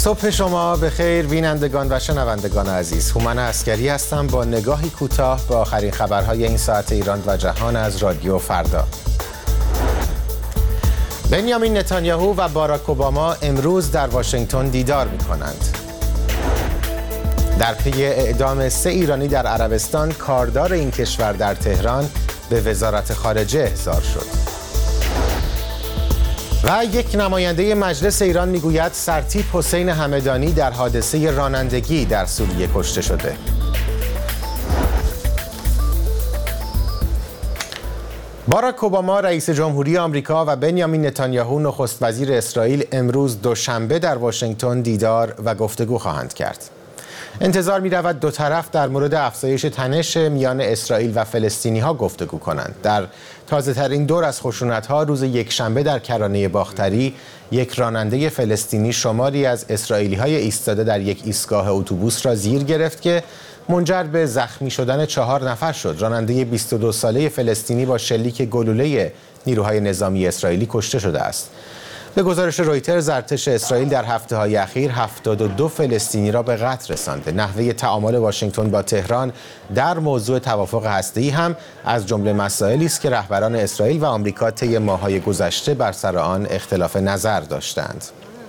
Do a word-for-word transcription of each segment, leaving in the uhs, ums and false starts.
صبح شما به خیر بینندگان و شنوندگان عزیز. هومن عسکری هستم با نگاهی کوتاه به آخرین خبرهای این ساعت ایران و جهان از رادیو فردا. بنیامین نتانیاهو و باراک اوباما امروز در واشنگتن دیدار می‌کنند. در پی اعدام سه ایرانی در عربستان، کاردار این کشور در تهران به وزارت خارجه احضار شد. و یک نماینده مجلس ایران میگوید سرتیپ حسین همدانی در حادثه رانندگی در سوریه کشته شده. باراک اوباما رئیس جمهوری آمریکا و بنیامین نتانیاهو نخست وزیر اسرائیل امروز دوشنبه در واشنگتن دیدار و گفتگو خواهند کرد. انتظار می رود دو طرف در مورد افزایش تنش میان اسرائیل و فلسطینی ها گفتگو کنند. در تازه ترین دور از خشونت ها روز یکشنبه در کرانه باختری، یک راننده فلسطینی شماری از اسرائیلی های ایستاده در یک ایستگاه اتوبوس را زیر گرفت که منجر به زخمی شدن چهار نفر شد. راننده بیست و دو ساله فلسطینی با شلیک گلوله نیروهای نظامی اسرائیلی کشته شده است. به گزارش رویترز، ارتش اسرائیل در هفته‌های اخیر هفتاد و دو فلسطینی را به قتل رسانده. نحوه تعامل واشنگتن با تهران در موضوع توافق هسته‌ای هم از جمله مسائلی است که رهبران اسرائیل و آمریکا طی ماه‌های گذشته بر سر آن اختلاف نظر داشتند.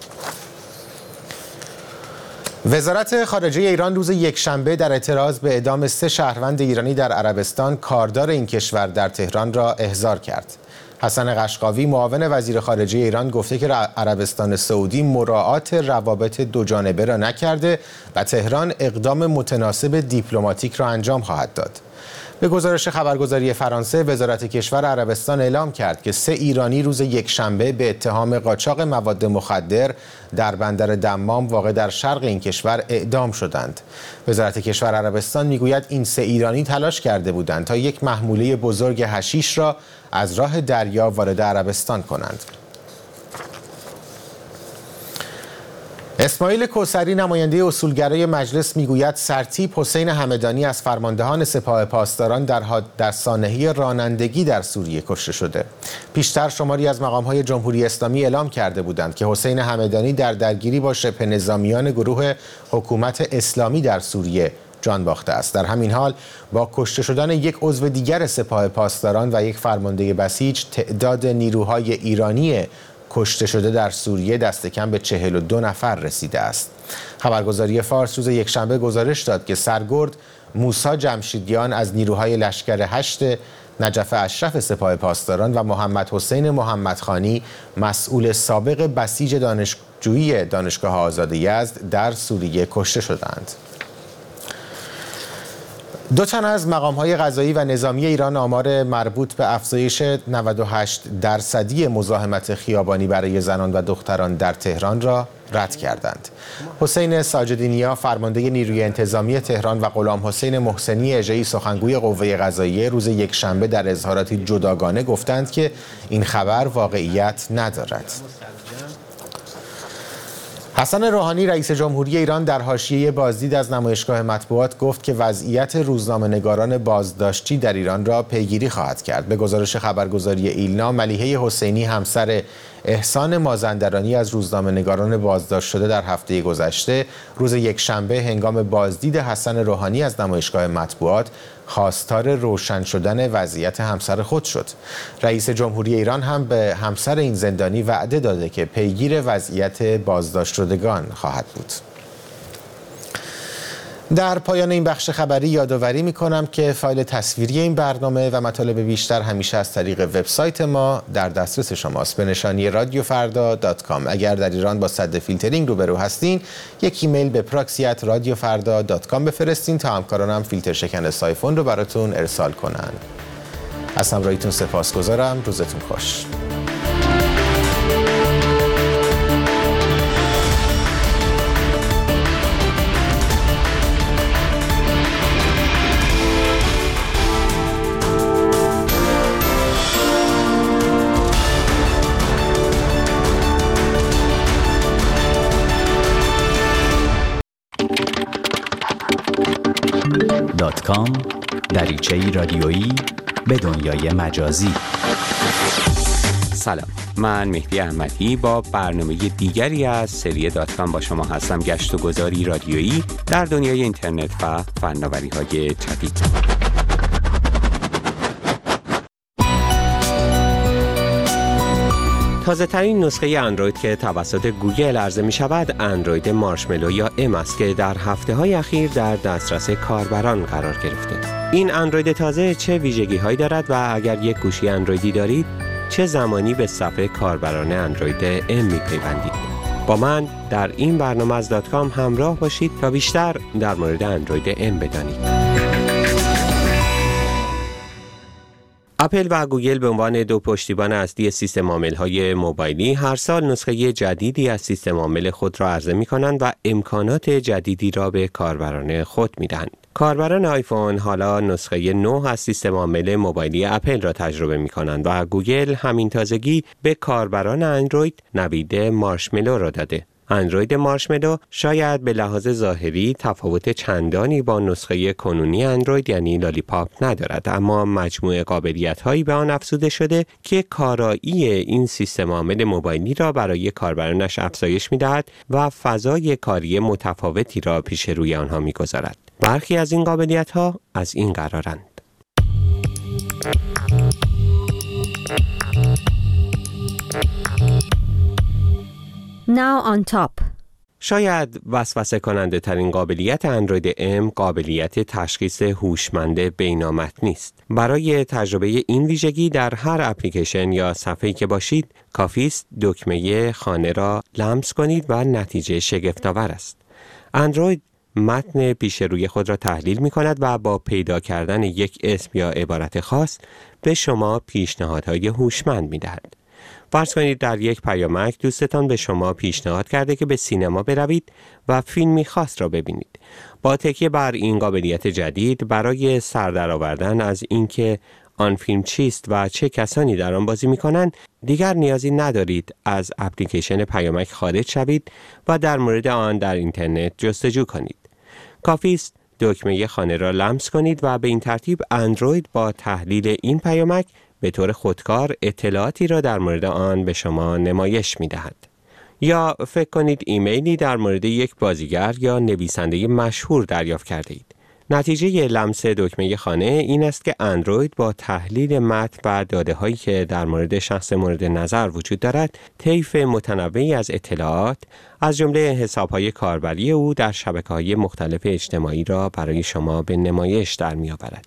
وزارت خارجه ایران روز یکشنبه در اعتراض به اعدام سه شهروند ایرانی در عربستان، کاردار این کشور در تهران را احضار کرد. حسن قشقاوی معاون وزیر خارجه ایران گفته که عربستان سعودی مراعات روابط دو جانبه را نکرده و تهران اقدام متناسب دیپلماتیک را انجام خواهد داد. به گزارش خبرگزاری فرانسه، وزارت کشور عربستان اعلام کرد که سه ایرانی روز یکشنبه به اتهام قاچاق مواد مخدر در بندر دمام واقع در شرق این کشور اعدام شدند. وزارت کشور عربستان میگوید این سه ایرانی تلاش کرده بودند تا یک محموله بزرگ حشیش را از راه دریا وارد عربستان کنند. اسماعیل کوثری، نماینده اصولگرای مجلس، میگوید سرتیپ حسین همدانی از فرماندهان سپاه پاسداران در, در سانحه رانندگی در سوریه کشته شده. پیشتر شماری از مقام‌های جمهوری اسلامی اعلام کرده بودند که حسین همدانی در درگیری با شبه نظامیان گروه حکومت اسلامی در سوریه جان باخته است. در همین حال با کشته شدن یک عضو دیگر سپاه پاسداران و یک فرمانده بسیج، تعداد نیروهای ایرانی کشته شده در سوریه دست کم به چهل و دو نفر رسیده است. خبرگزاری فارس روز یکشنبه گزارش داد که سرگرد موسی جمشیدیان از نیروهای لشکر هشت نجف اشرف سپاه پاسداران و محمد حسین محمدخانی، مسئول سابق بسیج دانشجویی دانشگاه آزاد یزد، در سوریه کشته شدند. دو تن از مقام‌های قضایی و نظامی ایران آمار مربوط به افزایش نود و هشت درصدی مزاحمت خیابانی برای زنان و دختران در تهران را رد کردند. حسین ساجدی‌نیا، فرمانده نیروی انتظامی تهران، و غلام حسین محسنی اژه‌ای، سخنگوی قوه قضاییه، روز یکشنبه در اظهاراتی جداگانه گفتند که این خبر واقعیت ندارد. حسن روحانی، رئیس جمهوری ایران، در حاشیه بازدید از نمایشگاه مطبوعات گفت که وضعیت روزنامه‌نگاران بازداشتی در ایران را پیگیری خواهد کرد. به گزارش خبرگزاری ایلنا، ملیحه حسینی، همسر احسان مازندرانی، از روزنامه‌نگاران بازداشت شده در هفته گذشته، روز یکشنبه هنگام بازدید حسن روحانی از نمایشگاه مطبوعات خواستار روشن شدن وضعیت همسر خود شد. رئیس جمهوری ایران هم به همسر این زندانی وعده داده که پیگیر وضعیت بازداشت شدگان خواهد بود. در پایان این بخش خبری یادآوری می‌کنم که فایل تصویری این برنامه و مطالب بیشتر همیشه از طریق وبسایت ما در دسترس شماست به نشانی رادیو فردا دات کام. اگر در ایران با سد فیلترینگ روبرو هستین، یک ایمیل به پراکسی ات رادیو فردا دات کام بفرستین تا همکارانم فیلتر شکن سایفون رو براتون ارسال کنن. از همراهیتون سپاسگزارم. روزتون خوش. دات کام، دریچه‌ای رادیویی به دنیای مجازی. سلام، من مهدی احمدی با برنامه دیگری از سری دات کام با شما هستم. گشت و گذاری رادیویی در دنیای اینترنت و فناوری‌های جدید. تازه ترین نسخه اندروید که توسط گوگل عرضه می شود اندروید مارشملو یا ام است که در هفته های اخیر در دسترس کاربران قرار گرفته. این اندروید تازه چه ویژگی هایی دارد و اگر یک گوشی اندرویدی دارید چه زمانی به صفحه کاربران اندروید ام می پیوندید؟ با من در این برنامه از دات کام همراه باشید تا بیشتر در مورد اندروید ام بدانید. اپل و گوگل به عنوان دو پشتیبان اصلی سیستم عامل‌های موبایلی هر سال نسخه جدیدی از سیستم عامل خود را عرضه می‌کنند و امکانات جدیدی را به کاربران خود می‌دهند. کاربران آیفون حالا نسخه نه از سیستم عامل موبایلی اپل را تجربه می‌کنند و گوگل همین تازگی به کاربران اندروید نوید مارشملو را داده. اندروید مارشملو شاید به لحاظ ظاهری تفاوت چندانی با نسخه کنونی اندروید یعنی لالیپاپ ندارد، اما مجموعه قابلیت‌هایی به آن افزوده شده که کارایی این سیستم عامل موبایلی را برای کاربرانش افزایش می‌دهد و فضای کاری متفاوتی را پیش روی آنها می‌گذارد. برخی از این قابلیت‌ها از این قرارند: Now on top. شاید وسوسه کننده ترین قابلیت اندروید ام قابلیت تشخیص هوشمند بینامتنی است. برای تجربه این ویژگی در هر اپلیکیشن یا صفحه‌ای که باشید، کافی است دکمه خانه را لمس کنید و نتیجه شگفت‌آور است. اندروید متن پیش روی خود را تحلیل می کند و با پیدا کردن یک اسم یا عبارت خاص به شما پیشنهادهای هوشمند می دهد. فرض کنید در یک پیامک دوستتان به شما پیشنهاد کرده که به سینما بروید و فیلمی خاص را ببینید. با تکیه بر این قابلیت جدید برای سر درآوردن از اینکه آن فیلم چیست و چه کسانی در آن بازی می‌کنند، دیگر نیازی ندارید از اپلیکیشن پیامک خارج شوید و در مورد آن در اینترنت جستجو کنید. کافی است دکمه خانه را لمس کنید و به این ترتیب اندروید با تحلیل این پیامک به طور خودکار اطلاعاتی را در مورد آن به شما نمایش می‌دهد. یا فکر کنید ایمیلی در مورد یک بازیگر یا نویسنده مشهور دریافت کرده اید. نتیجه لمس دکمه خانه این است که اندروید با تحلیل متن و داده‌هایی که در مورد شخص مورد نظر وجود دارد، طیف متنوعی از اطلاعات از جمله حساب‌های کاربری او در شبکه‌های مختلف اجتماعی را برای شما به نمایش در می‌آورد.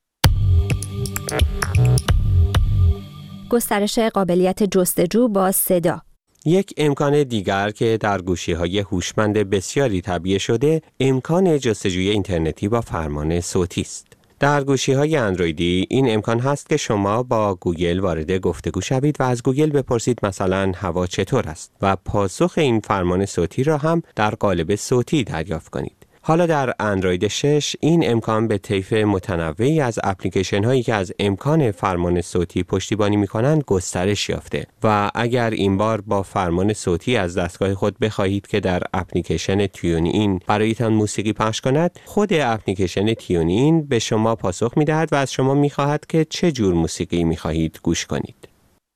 گسترش قابلیت جستجو با صدا. یک امکان دیگر که در گوشی‌های هوشمند بسیاری تعبیه شده، امکان جستجوی اینترنتی با فرمان صوتی است. در گوشی‌های اندرویدی این امکان هست که شما با گوگل وارد گفتگو شوید و از گوگل بپرسید مثلا هوا چطور است و پاسخ این فرمان صوتی را هم در قالب صوتی دریافت کنید. حالا در اندروید شش این امکان به طیف متنوعی از اپلیکیشن هایی که از امکان فرمان صوتی پشتیبانی می کنند گسترش یافته و اگر این بار با فرمان صوتی از دستگاه خود بخواهید که در اپلیکیشن تیون این برایتان موسیقی پخش کند، خود اپلیکیشن تیون این به شما پاسخ می دهد و از شما می خواهد که چه جور موسیقی می خواهید گوش کنید.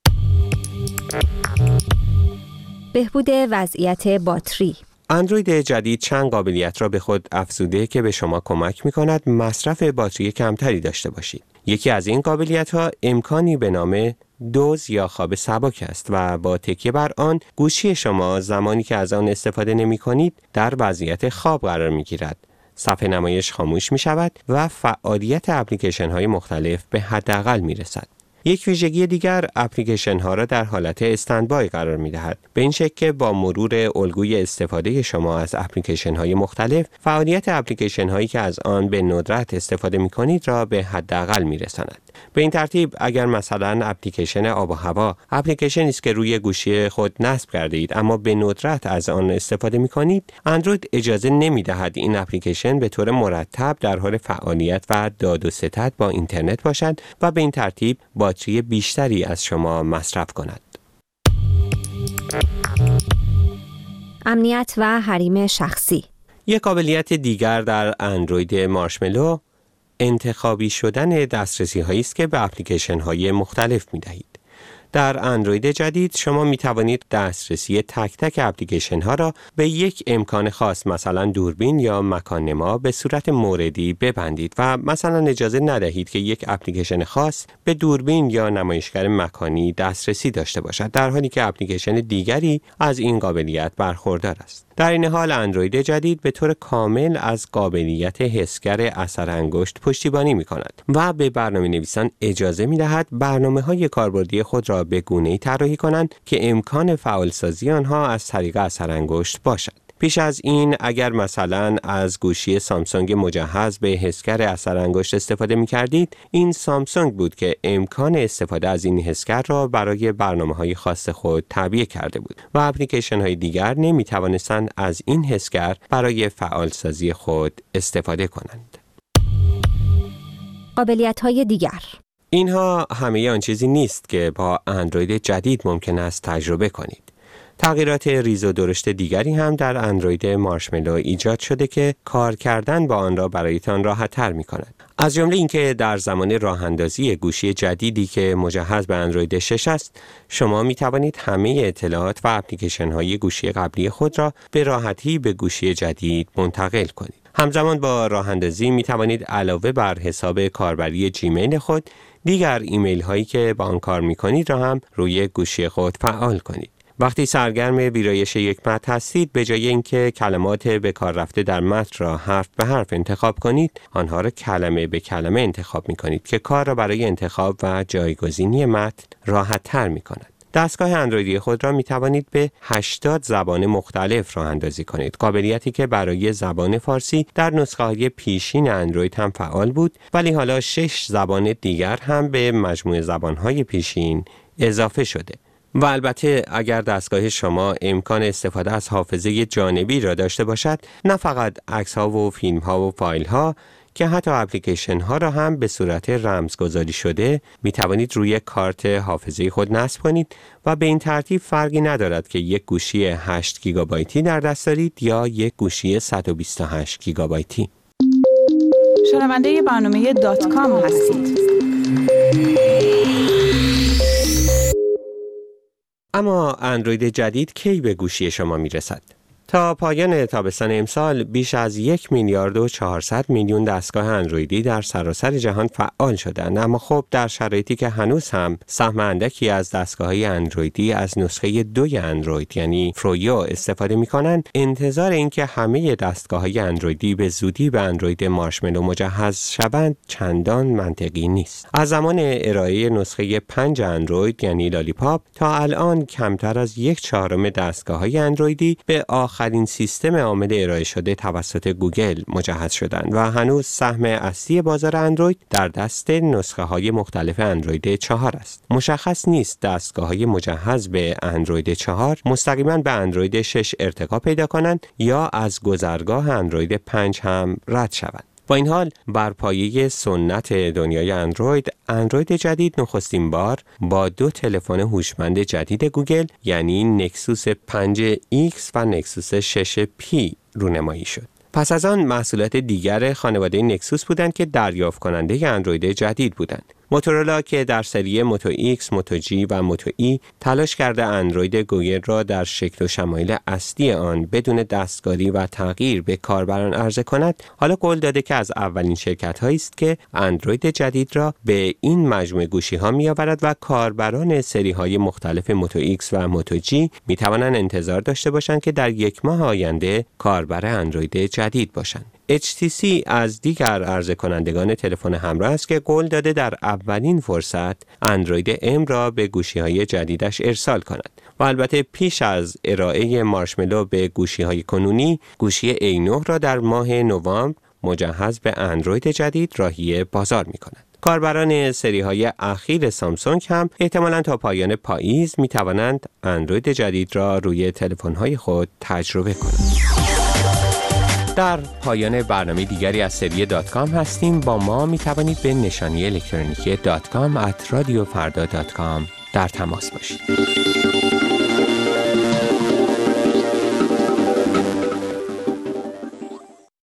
بهبود وضعیت باتری. اندروید جدید چند قابلیت را به خود افزوده که به شما کمک می‌کند مصرف باتری کمتری داشته باشید. یکی از این قابلیت‌ها امکانی به نام دوز یا خواب سبک است و با تکیه بر آن گوشی شما زمانی که از آن استفاده نمی‌کنید در وضعیت خواب قرار می‌گیرد. صفحه نمایش خاموش می‌شود و فعالیت اپلیکیشن‌های مختلف به حداقل می‌رسد. یک ویژگی دیگر اپلیکیشن ها را در حالت استندبای قرار می دهد. به این شکل که با مرور الگوی استفاده شما از اپلیکیشن های مختلف، فعالیت اپلیکیشن هایی که از آن به ندرت استفاده می کنید را به حداقل می رساند. به این ترتیب اگر مثلا اپلیکیشن آب و هوا، اپلیکیشنی است که روی گوشی خود نصب کرده اید اما به ندرت از آن استفاده می کنید، اندروید اجازه نمی دهد این اپلیکیشن به طور مرتب در حال فعالیت و داد و ستد با اینترنت باشد و به این ترتیب باتری بیشتری از شما مصرف کند. امنیت و حریم شخصی. یک قابلیت دیگر در اندروید مارشملو انتخابی شدن دسترسی هایی است که به اپلیکیشن های مختلف می دهید. در اندروید جدید شما می توانید دسترسی تک تک اپلیکیشن ها را به یک امکان خاص، مثلا دوربین یا مکان نما، به صورت موردی ببندید و مثلا اجازه ندهید که یک اپلیکیشن خاص به دوربین یا نمایشگر مکانی دسترسی داشته باشد، در حالی که اپلیکیشن دیگری از این قابلیت برخوردار است. در این حال اندروید جدید به طور کامل از قابلیت حسگر اثر انگشت پشتیبانی می کند و به برنامه نویسان اجازه می دهد برنامه های کاربردی خود را به گونه‌ای طراحی کنند که امکان فعالسازی آنها از طریق اثر انگشت باشد. پیش از این اگر مثلا از گوشی سامسونگ مجهز به حسگر اثر انگشت استفاده می کردید، این سامسونگ بود که امکان استفاده از این حسگر را برای برنامه‌های خاص خود تعبیه کرده بود و اپلیکیشن های دیگر نمی توانستند از این حسگر برای فعالسازی خود استفاده کنند. قابلیت‌های دیگر. اینها همه آن چیزی نیست که با اندروید جدید ممکن است تجربه کنید. تغییرات ریز و درشت دیگری هم در اندروید مارشملو ایجاد شده که کار کردن با آن را برایتان راحت‌تر می‌کند. از جمله اینکه در زمان راه‌اندازی گوشی جدیدی که مجهز به اندروید شش است، شما می‌توانید همه اطلاعات و اپلیکیشن‌های گوشی قبلی خود را به راحتی به گوشی جدید منتقل کنید. همزمان با راه‌اندازی می‌توانید علاوه بر حساب کاربری جیمیل خود، دیگر ایمیل هایی که با آن کار می‌کنید را هم روی گوشی خود فعال کنید. وقتی سرگرم ویرایش یک متن هستید، به جای اینکه کلمات به کار رفته در متن را حرف به حرف انتخاب کنید، آنها را کلمه به کلمه انتخاب می کنید که کار را برای انتخاب و جایگزینی متن راحت تر می کند. دستگاه اندرویدی خود را می توانید به هشتاد زبان مختلف راه اندازی کنید، قابلیتی که برای زبان فارسی در نسخه های پیشین اندروید هم فعال بود، ولی حالا شش زبان دیگر هم به مجموعه زبانهای پیشین اضافه شده. و البته اگر دستگاه شما امکان استفاده از حافظه جانبی را داشته باشد، نه فقط عکس ها و فیلم ها و فایل ها که حتی اپلیکیشن ها را هم به صورت رمزگذاری شده می توانید روی کارت حافظه خود نصب کنید و به این ترتیب فرقی ندارد که یک گوشی هشت گیگابایتی در دست دارید یا یک گوشی صد و بیست و هشت گیگابایتی. شنونده برنامه دات کام هستید. اما اندروید جدید کی به گوشی شما میرسد؟ تا پایان تابستان امسال بیش از یک میلیارد و چهارصد میلیون دستگاه اندرویدی در سراسر جهان فعال شدند، اما خب در شرایطی که هنوز هم سهم اندکی از دستگاه‌های اندرویدی از نسخه دوی اندروید یعنی فرویو استفاده می‌کنند، انتظار اینکه همه دستگاه‌های اندرویدی به زودی به اندروید مارشملو مجهز شوند چندان منطقی نیست. از زمان ارائه نسخه پنج اندروید یعنی لالیپاپ تا الان کمتر از یک چهارم دستگاه‌های اندرویدی به آخر این سیستم عامل ارائه شده توسط گوگل مجهز شدند و هنوز سهم اصلی بازار اندروید در دست نسخه های مختلف اندروید چهار است. مشخص نیست دستگاه های مجهز به اندروید چهار مستقیما به اندروید شش ارتقا پیدا کنند یا از گذرگاه اندروید پنج هم رد شوند. با این حال بر پایه سنت دنیای اندروید، اندروید جدید نخستین بار با دو تلفن هوشمند جدید گوگل یعنی نکسوس پنج ایکس و نکسوس شش پی رونمایی شد. پس از آن محصولات دیگر خانواده نکسوس بودند که دریافت کننده اندروید جدید بودند. موتورولا که در سری موتو ایکس، موتو جی و موتو ای تلاش کرده اندروید گوگل را در شکل و شمایل اصلی آن بدون دستکاری و تغییر به کاربران عرضه کند، حالا قول داده که از اولین شرکت‌هایی است که اندروید جدید را به این مجموعه گوشی‌ها می‌آورد و کاربران سری‌های مختلف موتو ایکس و موتو جی می‌توانند انتظار داشته باشند که در یک ماه آینده کاربر اندروید جدید باشند. اچ تی سی از دیگر عرضه کنندگان تلفن همراه است که قول داده در اولین فرصت اندروید ام را به گوشی‌های جدیدش ارسال کند و البته پیش از ارائه مارشملو به گوشی‌های کنونی، گوشی ای نه را در ماه نوامبر مجهز به اندروید جدید راهی بازار می‌کند. کاربران سری‌های اخیر سامسونگ هم احتمالاً تا پایان پاییز می‌توانند اندروید جدید را روی تلفن‌های خود تجربه کنند. در پایان برنامه دیگری از سری دات کام هستیم. با ما می توانید به نشانی الکترونیکی دات کام ات رادیو فردا دات کام در تماس باشید.